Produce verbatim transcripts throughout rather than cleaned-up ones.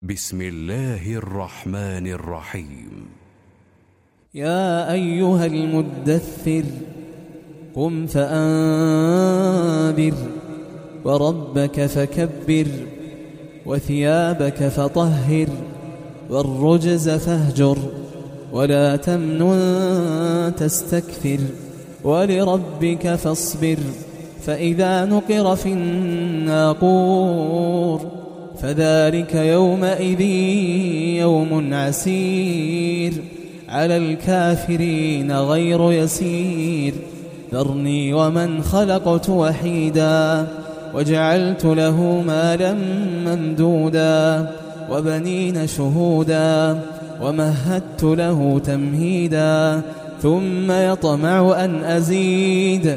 بسم الله الرحمن الرحيم. يا أيها المدثر قم فأنذر وربك فكبر وثيابك فطهر والرجز فاهجر ولا تمنن تستكثر ولربك فاصبر فإذا نقر في الناقور فذلك يومئذ يوم عسير على الكافرين غير يسير ذرني ومن خلقت وحيدا وجعلت له مالا ممدودا وبنين شهودا ومهدت له تمهيدا ثم يطمع أن أزيد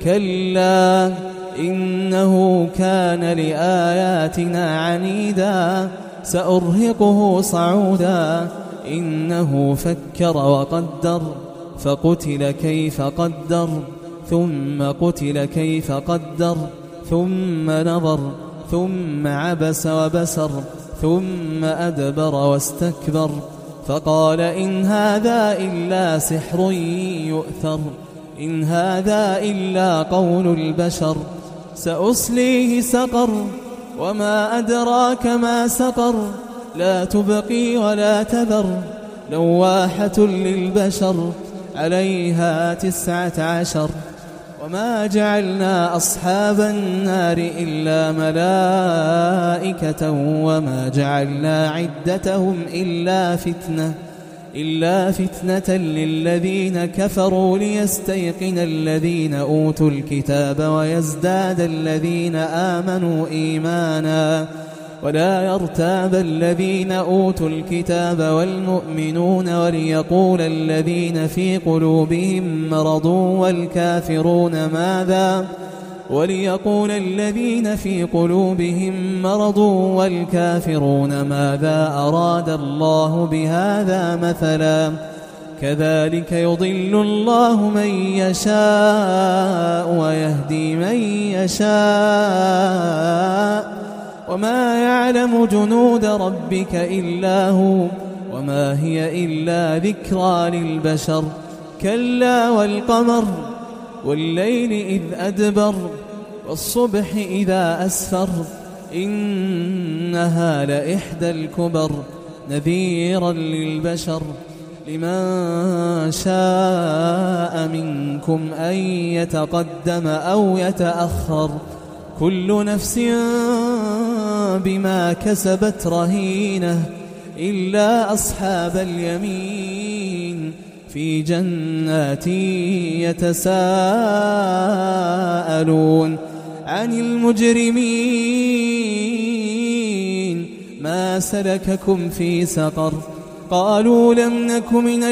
كلا إنه كان لآياتنا عنيدا سأرهقه صعودا إنه فكر وقدر فقتل كيف قدر ثم قتل كيف قدر ثم نظر ثم عبس وبسر ثم أدبر واستكبر فقال إن هذا إلا سحر يؤثر إن هذا إلا قول البشر سأصليه سقر وما أدراك ما سقر لا تبقي ولا تذر لواحة للبشر عليها تسعة عشر وما جعلنا أصحاب النار إلا ملائكة وما جعلنا عدتهم إلا فتنة إلا فتنة للذين كفروا ليستيقن الذين أوتوا الكتاب ويزداد الذين آمنوا إيمانا ولا يرتاب الذين أوتوا الكتاب والمؤمنون وليقول الذين في قلوبهم مرض والكافرون ماذا وليقول الذين في قلوبهم مرض والكافرون ماذا أراد الله بهذا مثلا كذلك يضل الله من يشاء ويهدي من يشاء وما يعلم جنود ربك إلا هو وما هي إلا ذكرى للبشر كلا والقمر والليل إذ أدبر والصبح إذا أسفر إنها لإحدى الكبر نذيرا للبشر لمن شاء منكم أن يتقدم أو يتأخر كل نفس بما كسبت رهينة إلا أصحاب اليمين في جنات يتساءلون عن المجرمين ما سلككم في سقر قالوا لم نك من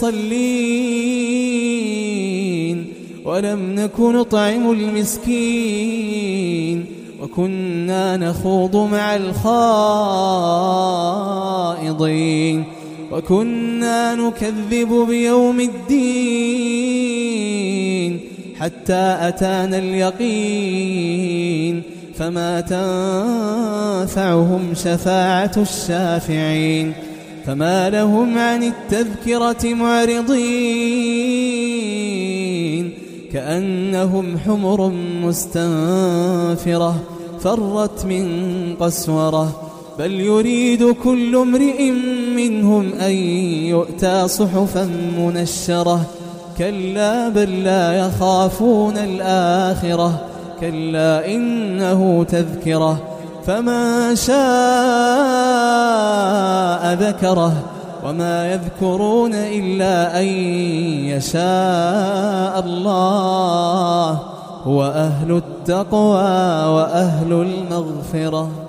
المصلين ولم نك نطعم المسكين وكنا نخوض مع الخائضين وكنا نكذب بيوم الدين حتى أتانا اليقين فما تنفعهم شفاعة الشافعين فما لهم عن التذكرة معرضين كأنهم حمر مستنفرة فرت من قسورة بل يريد كل امرئ منهم أن يؤتى صحفا منشرة كلا بل لا يخافون الآخرة كلا إنه تذكرة فمن شاء ذكره وما يذكرون إلا أن يشاء الله هو أهل التقوى وأهل المغفرة.